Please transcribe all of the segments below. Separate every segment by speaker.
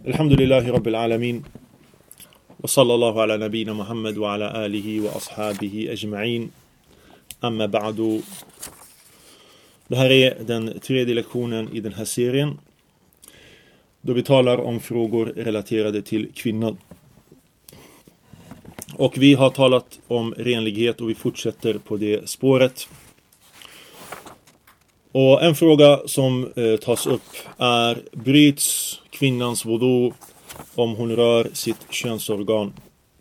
Speaker 1: Alhamdulillahi Rabbil Alamin. Wa sallallahu ala nabina Muhammad wa ala alihi wa ashabihi ajma'in. Amma ba'du. Det här är den tredje lektionen i den här serien, då vi talar om frågor relaterade till kvinnan. Och vi har talat om renlighet och vi fortsätter på det spåret. Och en fråga som tas upp är: bryts kvinnans wudu om hon rör sitt könsorgan?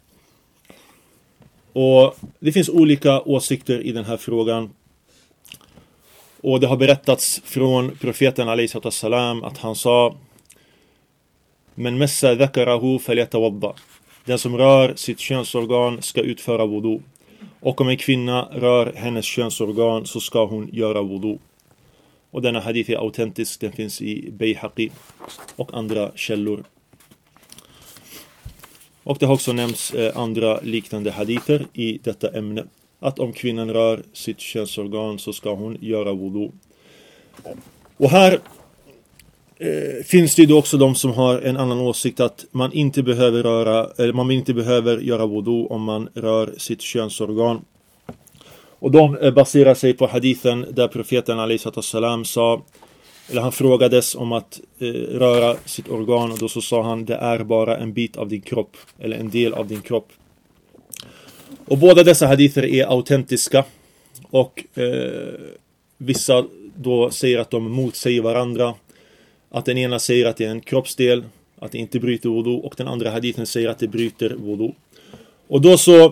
Speaker 1: Och det finns olika åsikter i den här frågan. Och det har berättats från profeten alayhi salam att han sa: men massa dhakarahu falyatawadda. Den som rör sitt könsorgan ska utföra wudu. Och om en kvinna rör hennes könsorgan så ska hon göra wudu. Och denna hadith är autentisk, den finns i Bayhaqi och andra källor. Och det har också nämnts andra liknande hadither i detta ämne. Att om kvinnan rör sitt könsorgan så ska hon göra wudu. Och här finns det ju då också de som har en annan åsikt, att man inte behöver göra wudu om man rör sitt könsorgan. Och de baserar sig på hadithen där profeten alayhi salam sa, eller han frågades om att röra sitt organ, och då så sa han: det är bara en bit av din kropp, eller en del av din kropp. Och båda dessa hadither är autentiska, och vissa då säger att de motsäger varandra. Att den ena säger att det är en kroppsdel, att det inte bryter wudu, och den andra hadithen säger att det bryter wudu. Och då så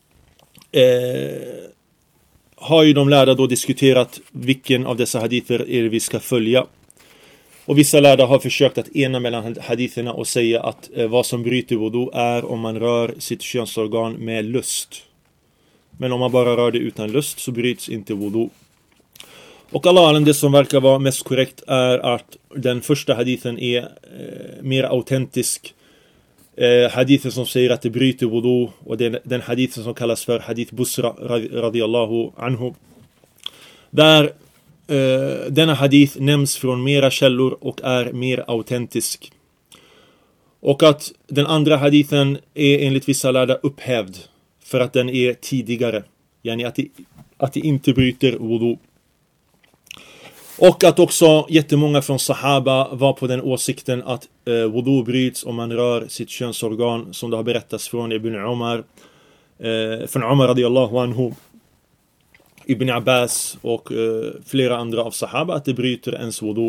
Speaker 1: har ju de lärda då diskuterat vilken av dessa hadither är det vi ska följa. Och vissa lärda har försökt att ena mellan haditherna och säga att vad som bryter wudu är om man rör sitt könsorgan med lust. Men om man bara rör det utan lust så bryts inte wudu. Och det som verkar vara mest korrekt är att den första hadithen är mer autentisk. Hadithen som säger att det bryter wudu, och den hadithen som kallas för hadith Busra radiyallahu anhu. Där denna hadith nämns från mera källor och är mer autentisk. Och att den andra hadithen är enligt vissa lärda upphävd för att den är tidigare. Yani att det inte bryter wudu. Och att också jättemånga från sahaba var på den åsikten att wudu bryts om man rör sitt könsorgan, som det har berättats från Ibn Umar, från Umar radiyallahu anhu, Ibn Abbas och flera andra av sahaba, att det bryter ens wudu.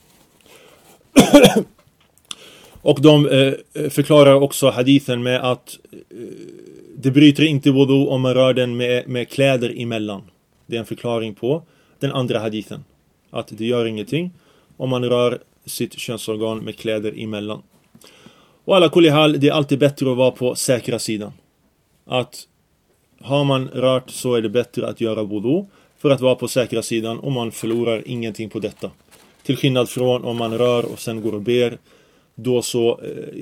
Speaker 1: Och de förklarar också hadithen med att det bryter inte wudu om man rör den med kläder emellan. Det är en förklaring på den andra hadithen, att det gör ingenting om man rör sitt könsorgan med kläder emellan. Och alla kulihal, det är alltid bättre att vara på säkra sidan. Att har man rört så är det bättre att göra wudu för att vara på säkra sidan, och man förlorar ingenting på detta. Till skillnad från om man rör och sen går och ber, då så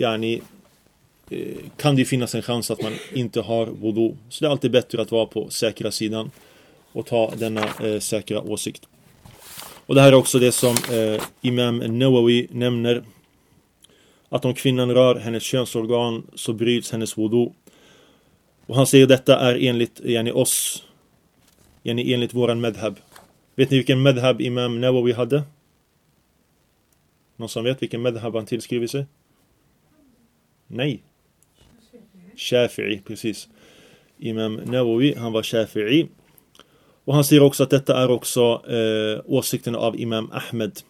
Speaker 1: kan det finnas en chans att man inte har wudu. Så det är alltid bättre att vara på säkra sidan och ta denna säkra åsikt. Och det här är också det som Imam Nawawi nämner, att om kvinnan rör hennes könsorgan så bryts hennes wudu. Och han säger detta är enligt våran madhab. Vet ni vilken madhab Imam Nawawi hade? Någon som vet vilken madhab han tillskriver sig? Nej. Shafi'i, precis. Imam Nawawi, han var Shafi'i. Och han säger också att detta är också åsikten av Imam Ahmed.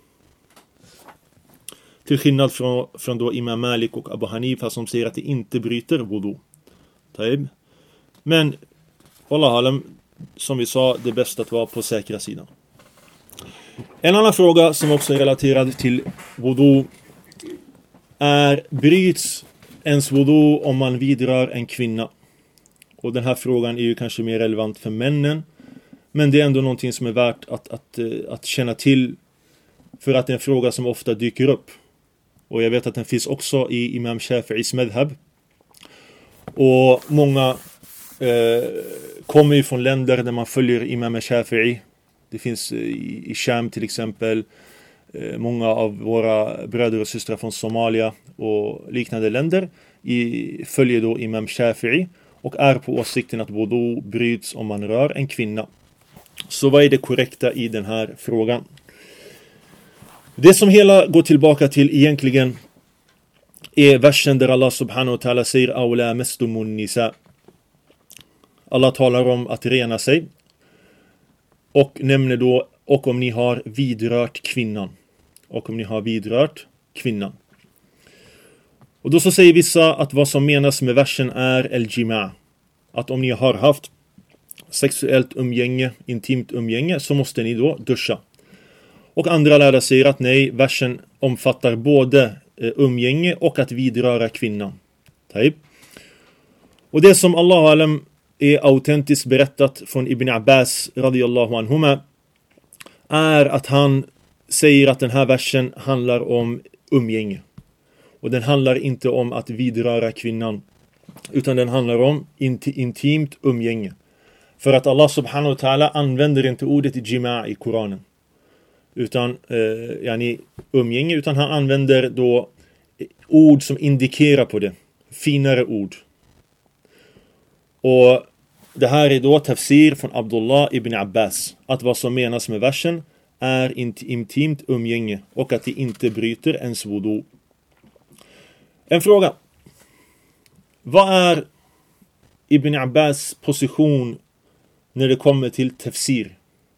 Speaker 1: Till skillnad från då Imam Malik och Abu Hanifa, som säger att det inte bryter wudu. Taib. Men wallahu alam, som vi sa, det är bäst att vara på säkra sidan. En annan fråga som också är relaterad till wudu är: bryts ens wudu om man vidrör en kvinna? Och den här frågan är ju kanske mer relevant för männen, men det är ändå någonting som är värt att känna till, för att det är en fråga som ofta dyker upp. Och jag vet att den finns också i Imam Shafi'is madhab. Och många kommer ju från länder där man följer Imam Shafi'i. Det finns i Sham till exempel, många av våra bröder och systrar från Somalia och liknande länder följer då Imam Shafi'i och är på åsikten att wudu bryts om man rör en kvinna. Så vad är det korrekta i den här frågan? Det som hela går tillbaka till egentligen är versen där Allah subhanahu wa ta'ala säger awla mastumun nisa. Allah talar om att rena sig och nämner då och om ni har vidrört kvinnan. Och om ni har vidrört kvinnan. Och då så säger vissa att vad som menas med versen är el-jima'. Att om ni har haft sexuellt umgänge, intimt umgänge, så måste ni då duscha. Och andra lärare säger att nej, versen omfattar både umgänge och att vidröra kvinnan. Taib. Och det som Allah alam är autentiskt berättat från Ibn Abbas radiyallahu anhuma är att han säger att den här versen handlar om umgänge. Och den handlar inte om att vidröra kvinnan, utan den handlar om intimt umgänge. För att Allah subhanahu wa ta'ala använder inte ordet jima' i Koranen. Utan umgänge, utan han använder då ord som indikerar på det. Finare ord. Och det här är då tafsir från Abdullah ibn Abbas. Att vad som menas med versen är intimt umgänge och att det inte bryter ens wudu. En fråga. Vad är Ibn Abbas position när det kommer till tafsir?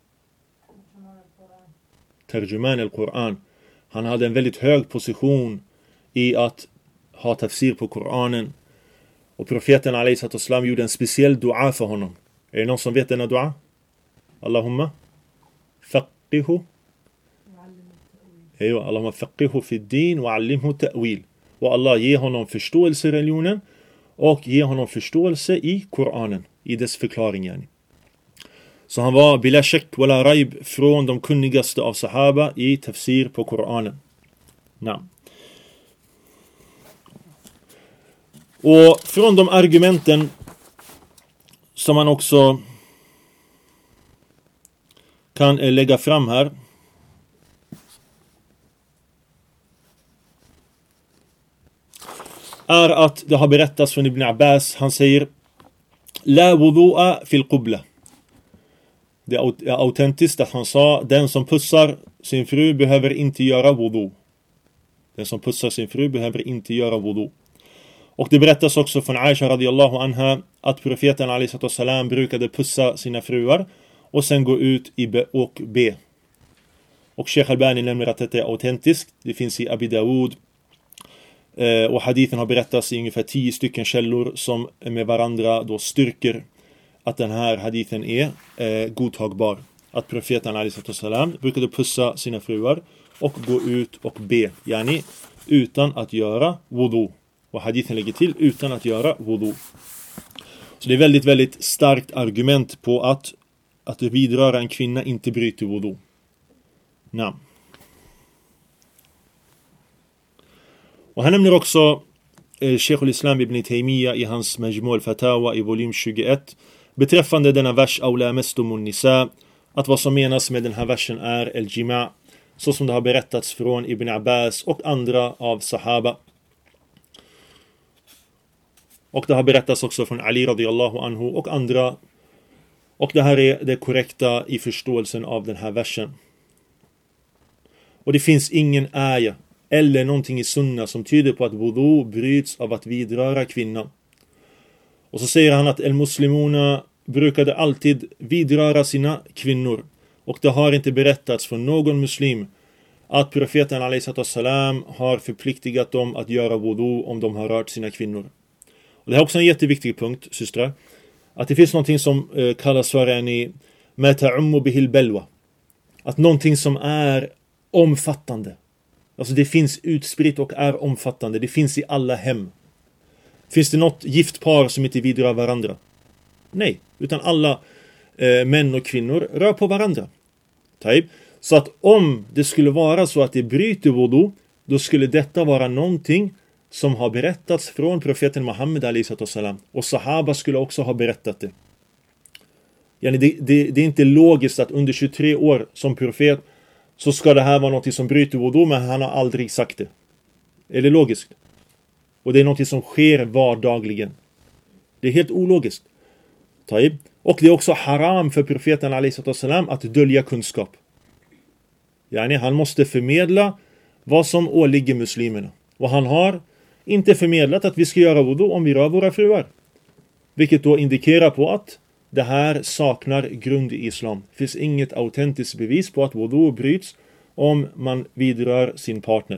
Speaker 1: Terjuman al-Quran. Han hade en väldigt hög position i att ha tafsir på Koranen. Och profeten a.s. gjorde en speciell dua för honom. Är det någon som vet denna dua? Allahumma faqihu. Allahumma faqihu fi din wa allimhu ta'wil. Och Allah ger honom förståelse i religionen och ger honom förståelse i Koranen, i dess förklaring. Yani. Så han var bila shak wala raib från de kunnigaste av sahaba i tafsir på Koranen. Naam. Och från de argumenten som man också kan lägga fram här är att det har berättats från Ibn Abbas. Han säger la wudu'a fil qubla. Det är autentiskt att han sa den som pussar sin fru behöver inte göra wudu. Den som pussar sin fru behöver inte göra wudu. Och det berättas också från Aisha radiyallahu anha att profeten a.s. brukade pussa sina fruar och sen gå ut och be. Och Sheikh Albani nämner att det är autentiskt. Det finns i Abi Dawud. Och hadithen har berättats i ungefär 10 stycken källor som med varandra då styrker att den här hadithen är godtagbar. Att profeten a.s. brukade pussa sina fruar och gå ut och be. Yani utan att göra wudu. Och hadithen lägger till utan att göra wudu. Så det är väldigt, väldigt starkt argument på att vidröra en kvinna inte bryter wudu. Nej. Och han nämner också Sheikh al-Islam ibn Taymiyyah i hans Majmu' al-Fatawa i volym 21 beträffande denna vers awla mastumun nisa, att vad som menas med den här versen är el-jima', så som det har berättats från Ibn Abbas och andra av sahaba. Och det har berättats också från Ali radiyallahu anhu och andra. Och det här är det korrekta i förståelsen av den här versen. Och det finns ingen ayah eller någonting i sunna som tyder på att wudu bryts av att vidröra kvinnan. Och så säger han att el-muslimuna brukade alltid vidröra sina kvinnor. Och det har inte berättats från någon muslim att profeten a.s. har förpliktigat dem att göra wudu om de har rört sina kvinnor. Och det är också en jätteviktig punkt, systrar. Att det finns någonting som kallas för en ma ta'ummu bihil belwa. Att någonting som är omfattande. Alltså det finns utspritt och är omfattande. Det finns i alla hem. Finns det något giftpar som inte vidrör varandra? Nej, utan alla män och kvinnor rör på varandra. Taib. Så att om det skulle vara så att det bryter wudu, då skulle detta vara någonting som har berättats från profeten Muhammed a.s. Och sahaba skulle också ha berättat det. Det är inte logiskt att under 23 år som profet så ska det här vara något som bryter wudu, men han har aldrig sagt det. Är det logiskt? Och det är något som sker vardagligen. Det är helt ologiskt. Och det är också haram för profeten alaihissalam att dölja kunskap. Yani han måste förmedla vad som åligger muslimerna. Och han har inte förmedlat att vi ska göra wudu om vi rör våra fruar. Vilket då indikerar på att det här saknar grund i islam. Det finns inget autentiskt bevis på att wudu bryts om man vidrör sin partner.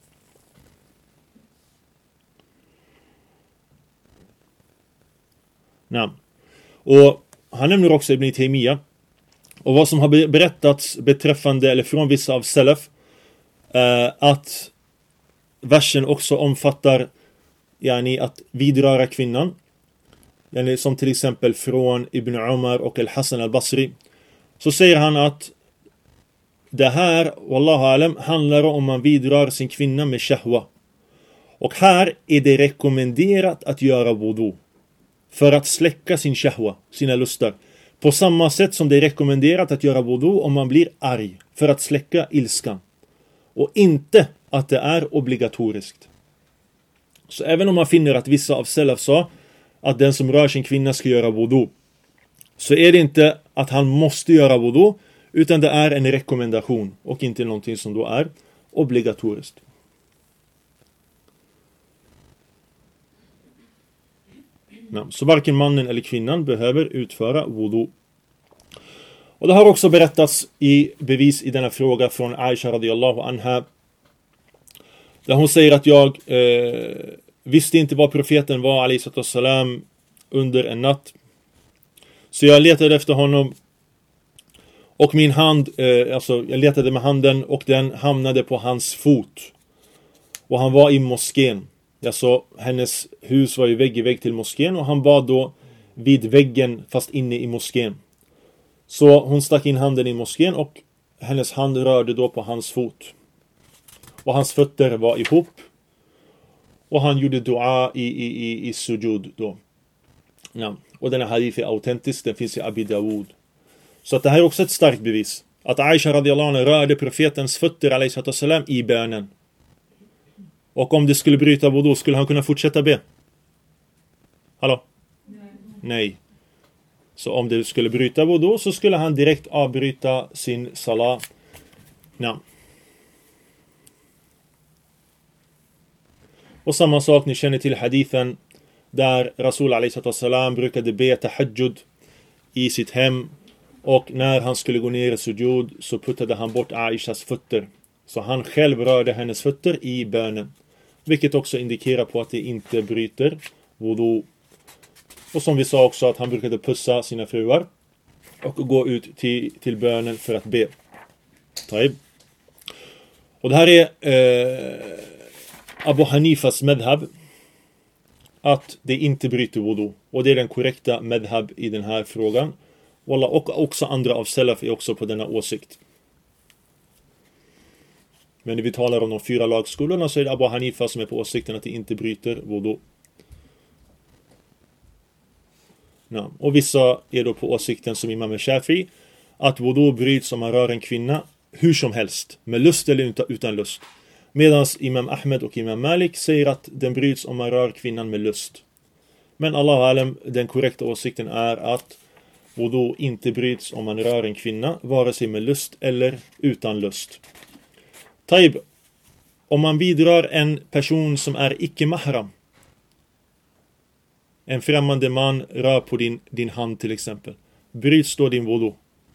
Speaker 1: Nej. Och han nämner också Ibn Taymiyyah. Och vad som har berättats beträffande, eller från vissa av salaf, att versen också omfattar yani att vidröra kvinnan. Yani som till exempel från Ibn Umar och Al-Hassan al-Basri. Så säger han att det här, wallahu alam, handlar om man vidrör sin kvinna med shahwa. Och här är det rekommenderat att göra wudu för att släcka sin shahwa, sina lustar. På samma sätt som det är rekommenderat att göra wudu om man blir arg, för att släcka ilskan. Och inte att det är obligatoriskt. Så även om man finner att vissa av salaf sa att den som rör sin kvinna ska göra wudu, så är det inte att han måste göra wudu, utan det är en rekommendation och inte någonting som då är obligatoriskt. Så varken mannen eller kvinnan behöver utföra wudu. Och det har också berättats i bevis i denna fråga från Aisha radiyallahu anha, där hon säger att jag visste inte vad profeten var alaihissalam under en natt. Så jag letade efter honom och min hand, jag letade med handen och den hamnade på hans fot. Och han var i moskén. Alltså hennes hus var ju vägg i vägg till moskén och han var då vid väggen fast inne i moskén. Så hon stack in handen i moskén och hennes hand rörde då på hans fot. Och hans fötter var ihop. Och han gjorde dua i sujud då. Ja. Och den här hadith är autentisk, den finns i Abi Dawud. Så att det här är också ett starkt bevis. Att Aisha radiyallahu anha rörde profetens fötter alaihissalam i bönen. Och om det skulle bryta wudu, skulle han kunna fortsätta be? Hallå? Nej. Så om det skulle bryta wudu, så skulle han direkt avbryta sin salat. Ja. Och samma sak, ni känner till hadithen där Rasul alaihissalam brukade be tahajjud i sitt hem. Och när han skulle gå ner i sujud så puttade han bort Aishas fötter. Så han själv rörde hennes fötter i bönen. Vilket också indikerar på att det inte bryter wudu. Och som vi sa också att han brukade pussa sina fruar och gå ut till bönen för att be. Taib. Och det här är Abu Hanifas madhab, att det inte bryter wudu. Och det är den korrekta madhab i den här frågan. Och också andra av salaf är också på denna åsikt. Men när vi talar om de 4 lagskolorna så är det Abu Hanifa som är på åsikten att det inte bryter wudu. Ja. Och vissa är då på åsikten som Imam Shafi, att wudu bryts om man rör en kvinna hur som helst, med lust eller utan lust. Medan Imam Ahmed och Imam Malik säger att den bryts om man rör kvinnan med lust. Men Allahu alam, den korrekta åsikten är att wudu inte bryts om man rör en kvinna, vare sig med lust eller utan lust. Taib, om man vidrör en person som är icke-mahram, en främmande man rör på din hand till exempel, bryts då din wudu?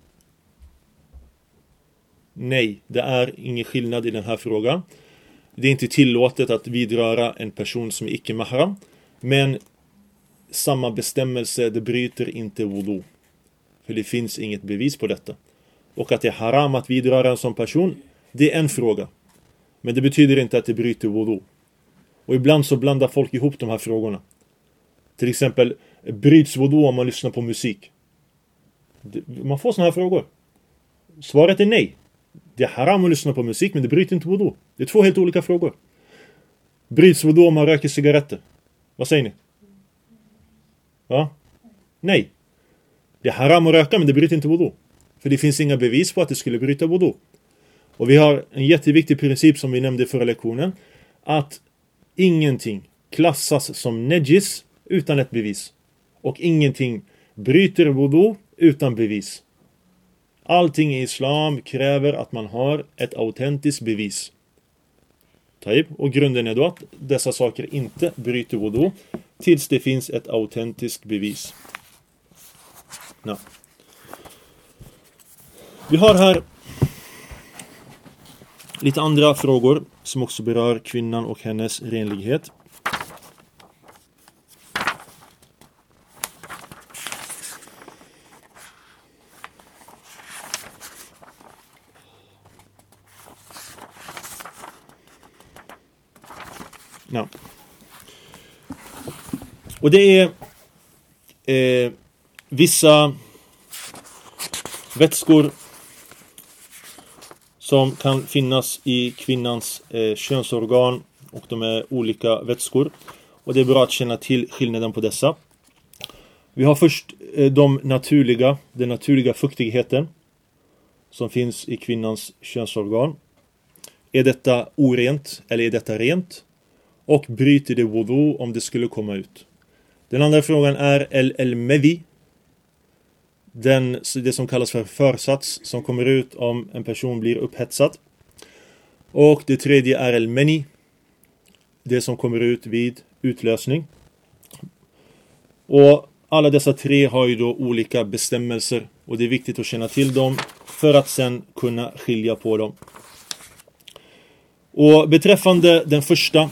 Speaker 1: Nej, det är ingen skillnad i den här frågan. Det är inte tillåtet att vidröra en person som är icke-mahram, men samma bestämmelse, det bryter inte wudu. För det finns inget bevis på detta. Och att det är haram att vidröra en sån person, det är en fråga. Men det betyder inte att det bryter wudu. Och ibland så blandar folk ihop de här frågorna. Till exempel, bryts wudu om man lyssnar på musik? Man får såna här frågor. Svaret är nej. Det är haram att lyssna på musik, men det bryter inte wudu. Det är 2 helt olika frågor. Bryts wudu om man röker cigaretter? Vad säger ni? Ja? Nej. Det är haram att röka, men det bryter inte wudu. För det finns inga bevis på att det skulle bryta wudu. Och vi har en jätteviktig princip som vi nämnde i förra lektionen. Att ingenting klassas som nejis utan ett bevis. Och ingenting bryter wudu utan bevis. Allting i islam kräver att man har ett autentiskt bevis. Och grunden är då att dessa saker inte bryter wudu tills det finns ett autentiskt bevis. No. Vi har här lite andra frågor som också berör kvinnan och hennes renlighet. Ja. Och det är vissa vätskor som kan finnas i kvinnans könsorgan, och de är olika vätskor. Och det är bra att känna till skillnaden på dessa. Vi har först den naturliga fuktigheten som finns i kvinnans könsorgan. Är detta orent eller är detta rent? Och bryter det wudu om det skulle komma ut? Den andra frågan är el-medhi. Det som kallas för försats som kommer ut om en person blir upphetsad. Och det tredje är el-meni. Det som kommer ut vid utlösning. Och alla dessa tre har ju då olika bestämmelser. Och det är viktigt att känna till dem för att sen kunna skilja på dem. Och beträffande den första,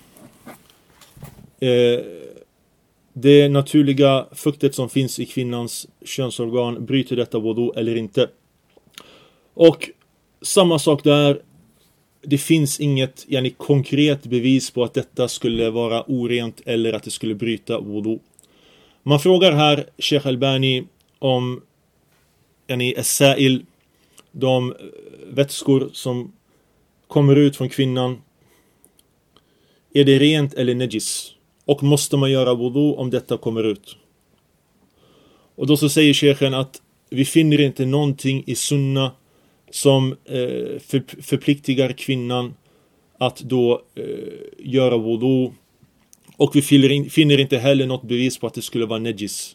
Speaker 1: det naturliga fuktet som finns i kvinnans könsorgan, bryter detta wudu eller inte? Och samma sak där, det finns inget konkret bevis på att detta skulle vara orent eller att det skulle bryta wudu. Man frågar här Sheikh Albani om as-sa'il, de vätskor som kommer ut från kvinnan, är det rent eller nejis? Och måste man göra wudu om detta kommer ut? Och då så säger Sheikhen att vi finner inte någonting i sunna som förpliktigar kvinnan att då göra wudu. Och vi finner inte heller något bevis på att det skulle vara nejis.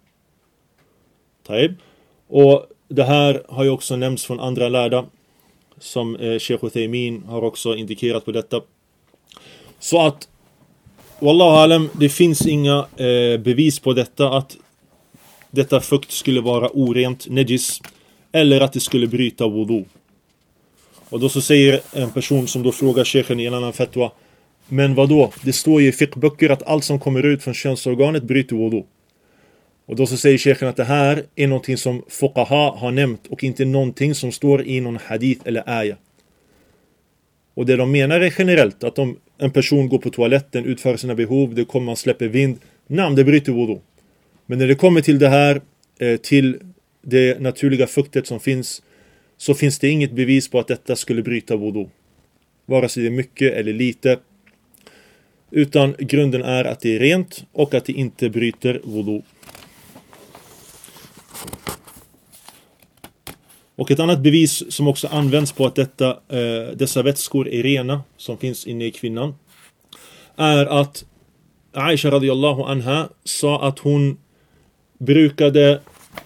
Speaker 1: Och det här har ju också nämnts från andra lärda, som Sheikh Uthaymin har också indikerat på detta. Så att wallahu alam, det finns inga bevis på detta, att detta fukt skulle vara orent, nejis, eller att det skulle bryta wudu. Och då så säger en person som då frågar sheikhen i en annan fatwa: men vad då? Det står ju i fiqhböcker att allt som kommer ut från könsorganet bryter wudu. Och då så säger sheikhen att det här är någonting som fuqaha har nämnt och inte någonting som står i någon hadith eller ayah. Och det de menar är generellt, att om en person går på toaletten, utför sina behov, det kommer, man släpper vind, det bryter wudu. Men när det kommer till det här, till det naturliga fuktet som finns, så finns det inget bevis på att detta skulle bryta wudu. Vare sig det är mycket eller lite. Utan grunden är att det är rent och att det inte bryter wudu. Och ett annat bevis som också används på att dessa vätskor är rena, som finns inne i kvinnan, är att Aisha radiyallahu anha sa att hon brukade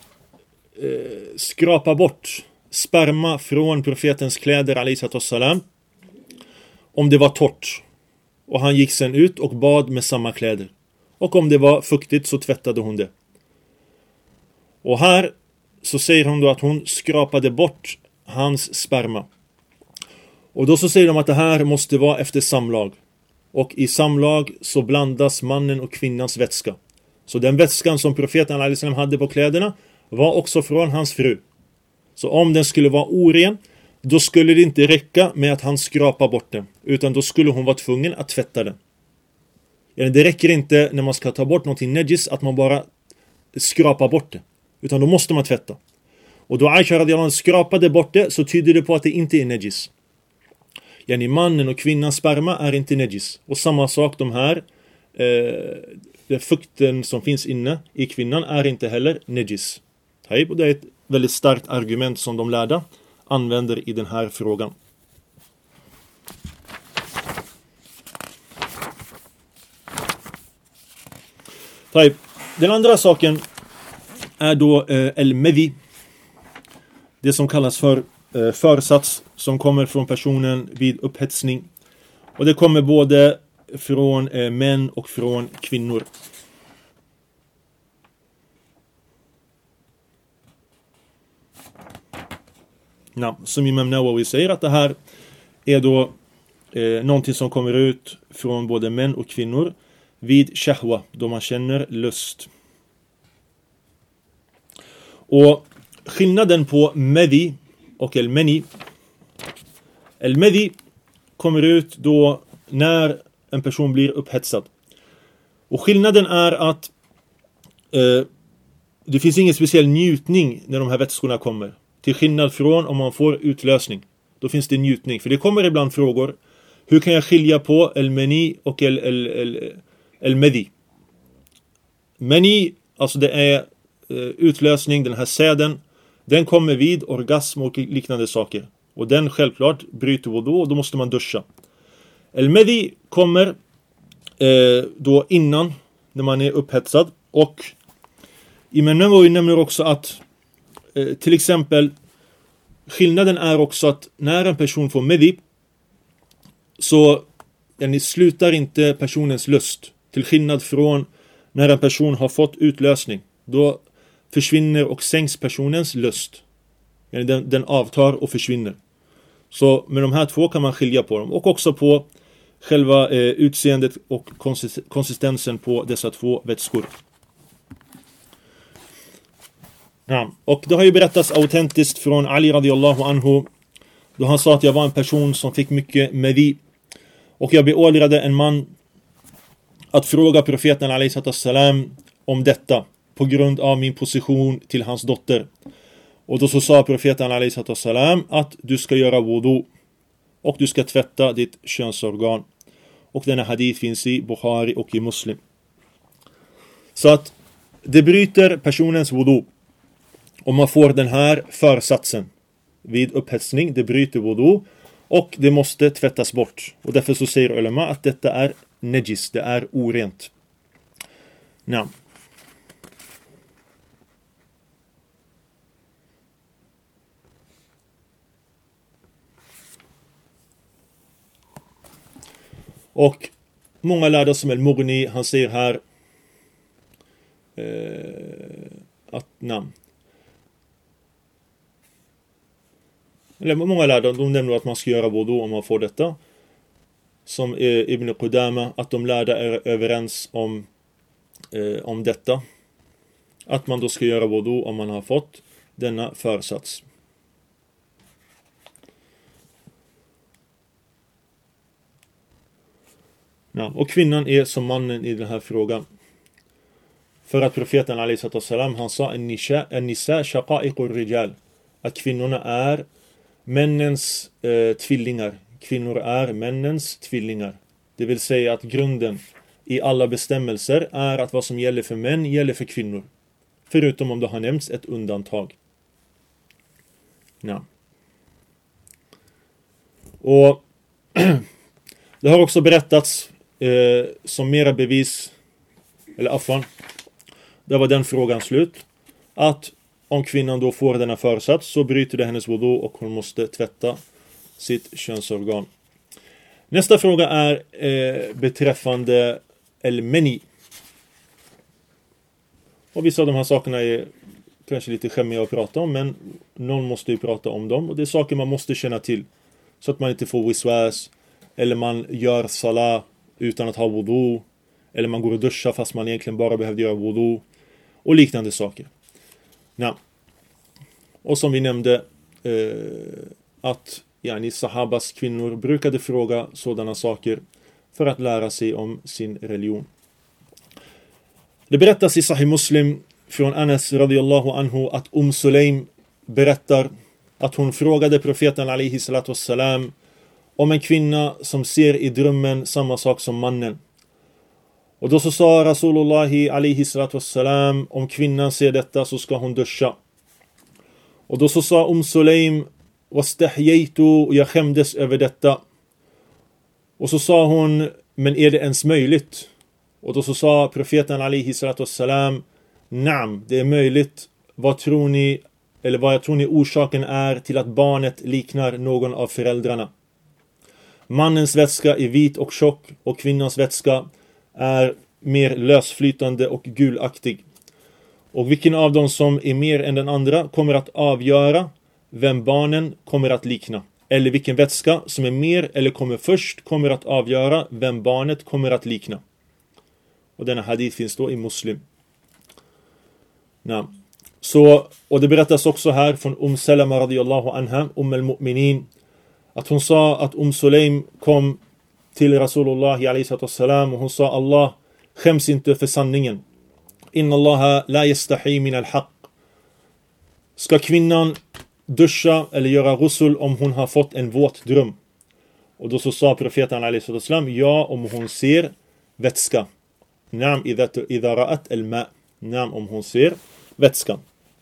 Speaker 1: skrapa bort sperma från profetens kläder alayhi om det var torrt. Och han gick sen ut och bad med samma kläder. Och om det var fuktigt så tvättade hon det. Och här så säger hon då att hon skrapade bort hans sperma. Och då så säger de att det här måste vara efter samlag. Och i samlag så blandas mannen och kvinnans vätska. Så den vätskan som profeten alayhi hade på kläderna var också från hans fru. Så om den skulle vara oren, då skulle det inte räcka med att han skrapar bort den. Utan då skulle hon vara tvungen att tvätta den. Det räcker inte när man ska ta bort någonting nejis att man bara skrapar bort det. Utan då måste man tvätta. Och då Aisha radiyallahu anha skrapade bort det, så tyder det på att det inte är nejis. Mannen och kvinnans sperma är inte nejis. Och samma sak, de här den fukten som finns inne i kvinnan är inte heller nejis. Och det är ett väldigt starkt argument som de lärda, använder i den här frågan. Den andra saken är då el-medhi. Det som kallas för försats som kommer från personen vid upphetsning. Och det kommer både från män och från kvinnor. Som Imam Nawawi säger att det här är då någonting som kommer ut från både män och kvinnor vid shahwa, då man känner lust. Och skillnaden på medhi och el-mani. El-medhi kommer ut då när en person blir upphetsad. Och skillnaden är att det finns ingen speciell njutning när de här vätskorna kommer. Till skillnad från om man får utlösning. Då finns det njutning. För det kommer ibland frågor. Hur kan jag skilja på el-mani och el-medhi? Mani, alltså det är utlösning, den här säden. Den kommer vid orgasm och liknande saker. Och den självklart bryter wudu och då måste man duscha. El-medhi kommer då innan, när man är upphetsad. Och Imam Nawawi nämner också att till exempel skillnaden är också att när en person får medhi så slutar inte personens lust. Till skillnad från när en person har fått utlösning. Då försvinner och sänks personens lust. Den avtar och försvinner. Så med de här två kan man skilja på dem. Och också på själva utseendet och konsistensen på dessa två vätskor. Ja. Och det har ju berättats autentiskt från Ali radiyallahu anhu. Då han sa att jag var en person som fick mycket medhi. Och jag beordrade en man att fråga profeten alayhi salam om detta. På grund av min position till hans dotter. Och då så sa profeten alayhi salam att du ska göra wudu. Och du ska tvätta ditt könsorgan. Och denna hadith finns i Bukhari och i Muslim. Så att det bryter personens wudu. Om man får den här försatsen vid upphetsning, det bryter wudu. Och det måste tvättas bort. Och därför så säger ulama att detta är najis, det är orent. Ja. Och många lärda som El-Mughni, han säger här att eller många lärda, de nämner att man ska göra wudu om man får detta. Som Ibn Qudama, att de lärda är överens om detta. Att man då ska göra wudu om man har fått denna försats. Ja, och kvinnan är som mannen i den här frågan. För att profeten alayhi salam, han sa en-nisa shaqa'iqur rijal. Att kvinnorna är männens tvillingar. Kvinnor är männens tvillingar. Det vill säga att grunden i alla bestämmelser är att vad som gäller för män gäller för kvinnor. Förutom om det har nämnts ett undantag. Ja. Och det har också berättats som mera bevis, eller affan, där var den frågan slut, att om kvinnan då får denna försats så bryter det hennes wudu och hon måste tvätta sitt könsorgan. Nästa fråga är beträffande el-mani. Och vissa av de här sakerna är kanske lite skämmiga att prata om, men någon måste ju prata om dem. Och det är saker man måste känna till. Så att man inte får wiswas, eller man gör salah utan att ha wudu, eller man går och duschar fast man egentligen bara behövde göra wudu, och liknande saker. Ja. Och som vi nämnde, att sahabas kvinnor brukade fråga sådana saker för att lära sig om sin religion. Det berättas i Sahih Muslim från Anas radiyallahu anhu att Sulaym berättar att hon frågade profeten alayhi salatu wassalam om en kvinna som ser i drömmen samma sak som mannen. Och då så sa Rasulullahi alayhi salatu wassalam, om kvinnan ser detta så ska hon duscha. Och då så sa Sulaym wastahyaytu, och jag skämdes över detta. Och så sa hon, men är det ens möjligt? Och då så sa profeten alaihi salatu wassalam, naam, det är möjligt. Vad tror ni orsaken är till att barnet liknar någon av föräldrarna? Mannens vätska är vit och tjock, och kvinnans vätska är mer lösflytande och gulaktig. Och vilken av dem som är mer än den andra kommer att avgöra vem barnen kommer att likna. Eller vilken vätska som är mer eller kommer först kommer att avgöra vem barnet kommer att likna. Och denna hadith finns då i Muslim. Ja. Så, och det berättas också här från Salama radiyallahu anha, al-Mu'minin, att hon sa att Sulaim kom till Rasulullah alaihissalam, och hon sa, Allah, skäms inte för sanningen. Inna Allah la yastahi min al-haq. Ska kvinnan duscha eller göra ghusl om hon har fått en våt dröm? Och då så sa profeten alaihissalam, ja, om hon ser vätska. Naam idha ra'at al-ma. Naam, om hon ser vätskan.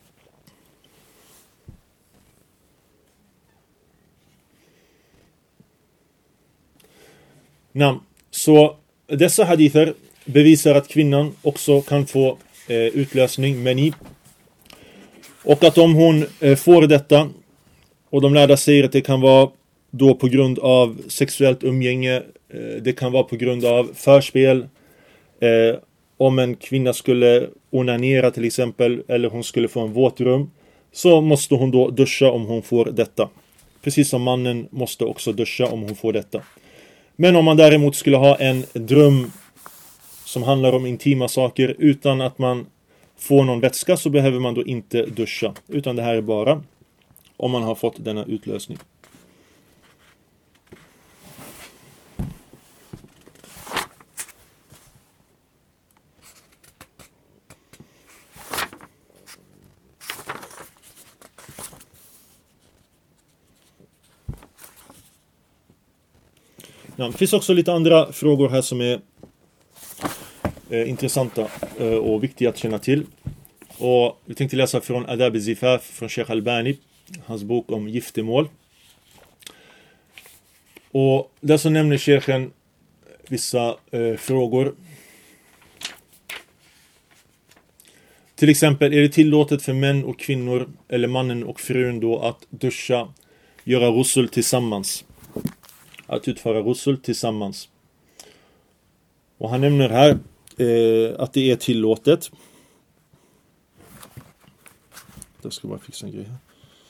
Speaker 1: Naam. Så dessa hadither bevisar att kvinnan också kan få utlösning, meni. Och att om hon får detta, och de lärda säger att det kan vara då på grund av sexuellt umgänge, det kan vara på grund av förspel, om en kvinna skulle onanera till exempel, eller hon skulle få en våtrum, så måste hon då duscha om hon får detta. Precis som mannen måste också duscha om hon får detta. Men om man däremot skulle ha en dröm som handlar om intima saker utan att man får någon vätska, så behöver man då inte duscha. Utan det här är bara om man har fått denna utlösning. Ja, det finns också lite andra frågor här som är intressanta och viktiga att känna till. Och vi tänkte läsa från Adab al-Zifaf från Sheikh Albani, hans bok om giftermål. Och där så nämner Sheikhen vissa frågor. Till exempel, är det tillåtet för män och kvinnor, eller mannen och frun då, att duscha, göra ghusl tillsammans? Att utföra ghusl tillsammans. Och han nämner här att det är tillåtet. Jag ska bara fixa en grej här.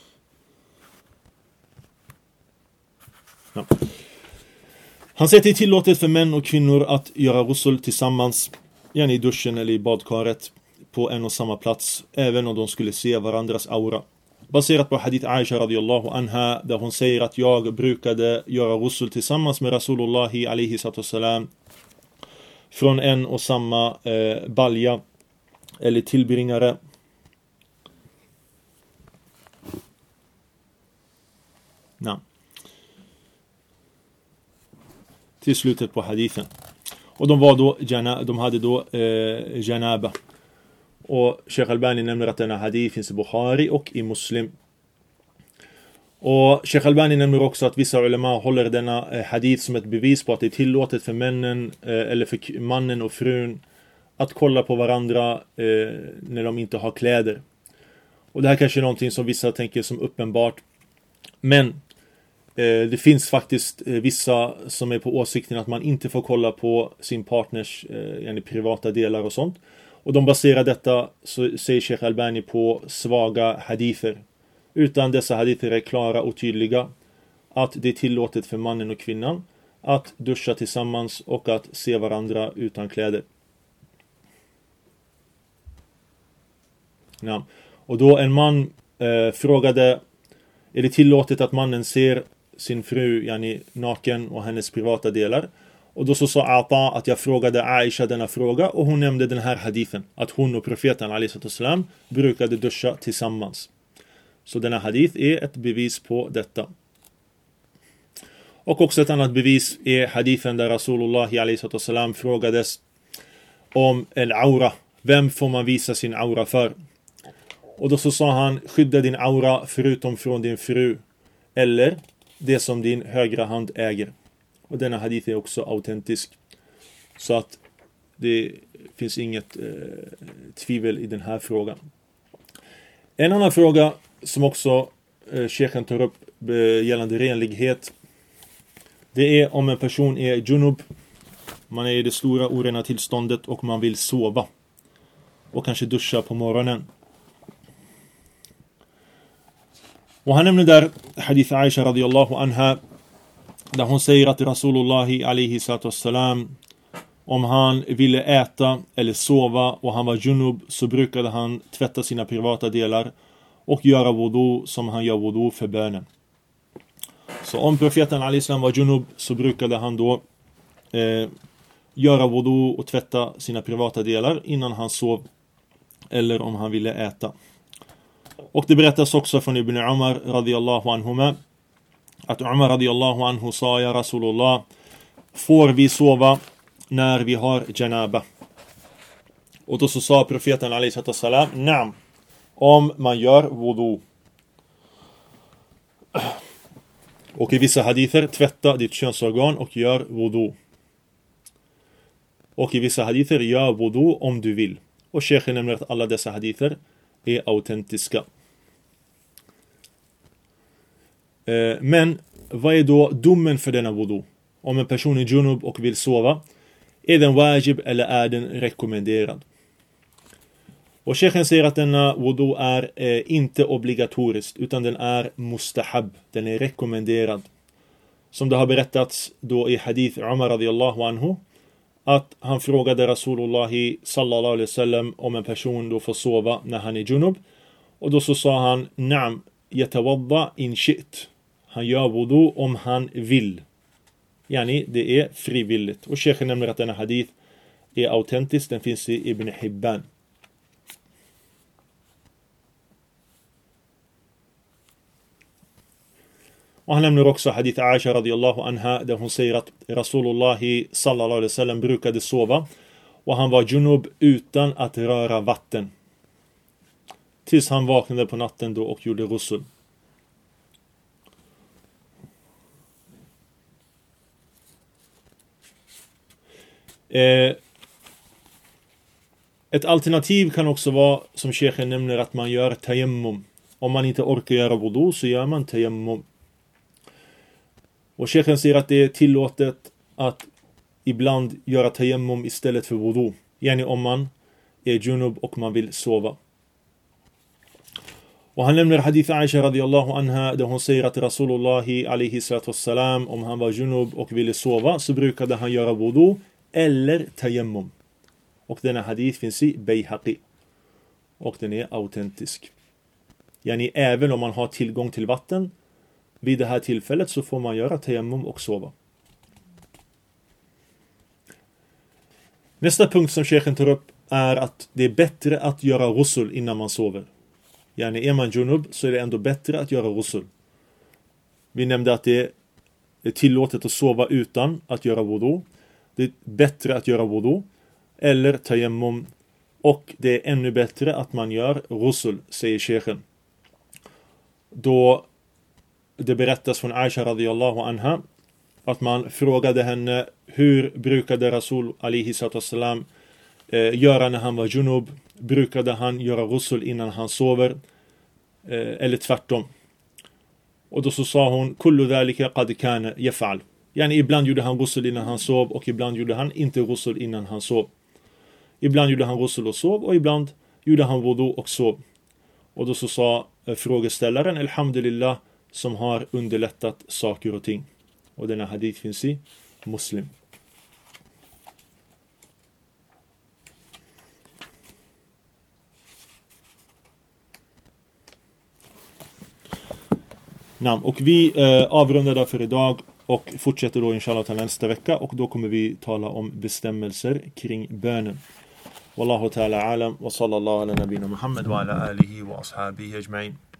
Speaker 1: Ja. Han säger att det är tillåtet för män och kvinnor att göra ghusl tillsammans, gärna i duschen eller i badkaret, på en och samma plats, även om de skulle se varandras aura. Baserat på hadith Aisha radiyallahu anha, där hon säger att jag brukade göra ghusl tillsammans med Rasulullah alaihi salam från en och samma balja eller tillbringare. Ja. Till slutet på hadithen. Och de hade då janaba. Och Sheikh Albani nämner att denna hadith finns i Bukhari och i Muslim. Och Sheikh Albani nämner också att vissa ulema håller denna hadith som ett bevis på att det är tillåtet för männen eller för mannen och frun att kolla på varandra när de inte har kläder. Och det här kanske är någonting som vissa tänker som uppenbart. Men det finns faktiskt vissa som är på åsikten att man inte får kolla på sin partners privata delar och sånt. Och de baserar detta, så säger Sheikh Albani, på svaga hadither. Utan dessa hadither är klara och tydliga att det är tillåtet för mannen och kvinnan att duscha tillsammans och att se varandra utan kläder. Ja. Och då en man frågade, är det tillåtet att mannen ser sin fru naken och hennes privata delar? Och då så sa Ata att jag frågade Aisha denna fråga, och hon nämnde den här hadithen, att hon och profeten alaihissalam brukade duscha tillsammans. Så denna hadith är ett bevis på detta. Och också ett annat bevis är hadithen där Rasulullah alaihissalam frågades om al-aura. Vem får man visa sin aura för? Och då så sa han, skydda din aura förutom från din fru, eller det som din högra hand äger. Och denna hadith är också autentisk. Så att det finns inget tvivel i den här frågan. En annan fråga som också Sheikhen tar upp gällande renlighet. Det är om en person är junub, man är i det stora orena tillståndet och man vill sova. Och kanske duscha på morgonen. Och han nämner där hadith Aisha radiyallahu anha, där hon säger att Rasulullahi alaihi salatu wassalam, om han ville äta eller sova och han var junub, så brukade han tvätta sina privata delar och göra wudu som han gör wudu för bönen. Så om profeten alaihi salam var junub, så brukade han då göra wudu och tvätta sina privata delar innan han sov eller om han ville äta. Och det berättas också från Ibn Umar radiyallahu anhuma att Umar radiyallahu anhu sa: ja Rasulullah, får vi sova när vi har janaba? Och då så sa profeten alaihi salam: naam, om man gör wudu. Och i vissa hadither, tvätta ditt könsorgan och gör wudu. Och i vissa hadither, gör wudu om du vill. Och Sheikhen nämner att alla dessa hadither är autentiska. Men vad är då domen för denna wudu? Om en person är junub och vill sova, är den wajib eller är den rekommenderad? Och Sheikhen säger att denna wudu är inte obligatoriskt, utan den är mustahab, den är rekommenderad. Som det har berättats då i hadith Umar radiyallahu anhu, att han frågade Rasulullahi sallallahu alaihi wasallam om en person då får sova när han är junub. Och då så sa han: naam, yatawadda in shi't. Han gör wudu om han vill. Yani det är frivilligt. Och Sheikhen nämner att denna hadith är autentisk. Den finns i Ibn Hibban. Och han nämner också hadith Aisha radiyallahu anha, där hon säger att Rasulullahi sallallahu alaihi wasallam brukade sova och han var junub utan att röra vatten, tills han vaknade på natten då och gjorde ghusl. Ett alternativ kan också vara, som Sheikhen nämner, att man gör tayammum. Om man inte orkar göra wudu, så gör man tayammum. Och Sheikhen säger att det är tillåtet att ibland göra tayammum istället för wudu. Yani om man är junub och man vill sova. Och han nämner hadith Aisha radiyallahu anha, där hon säger att Rasulullahi alaihi salatu wassalam, om han var junub och ville sova, så brukade han göra wudu eller tayammum. Och denna hadith finns i Bayhaqi. Och den är autentisk. Yani även om man har tillgång till vatten vid det här tillfället, så får man göra tayammum och sova. Nästa punkt som Sheikhen tar upp är att det är bättre att göra ghusl innan man sover. Yani är man junub, så är det ändå bättre att göra ghusl. Vi nämnde att det är tillåtet att sova utan att göra wudu. Det är bättre att göra wudu eller tayammum. Och det är ännu bättre att man gör ghusl, säger Sheikhen. Då det berättas från Aisha radiyallahu anha att man frågade henne: hur brukade Rasul alaihi salatu wassalam göra när han var junub? Brukade han göra ghusl innan han sover? Eller tvärtom? Och då så sa hon: kullu dhalika qad kana yaf'al. Yani ibland gjorde han ghusl innan han sov, och ibland gjorde han inte ghusl innan han sov. Ibland gjorde han ghusl och sov, och ibland gjorde han wudu och sov. Och då så sa frågeställaren: alhamdulillah, som har underlättat saker och ting. Och denna hadith finns i Muslim. Och vi avrundar där för idag och fortsätter då inshallah till nästa vecka, och då kommer vi tala om bestämmelser kring bönen. Wallahu ta'ala alam wa sallallahu ala nabina Muhammad wa ala alihi wa ashabihi ajma'in.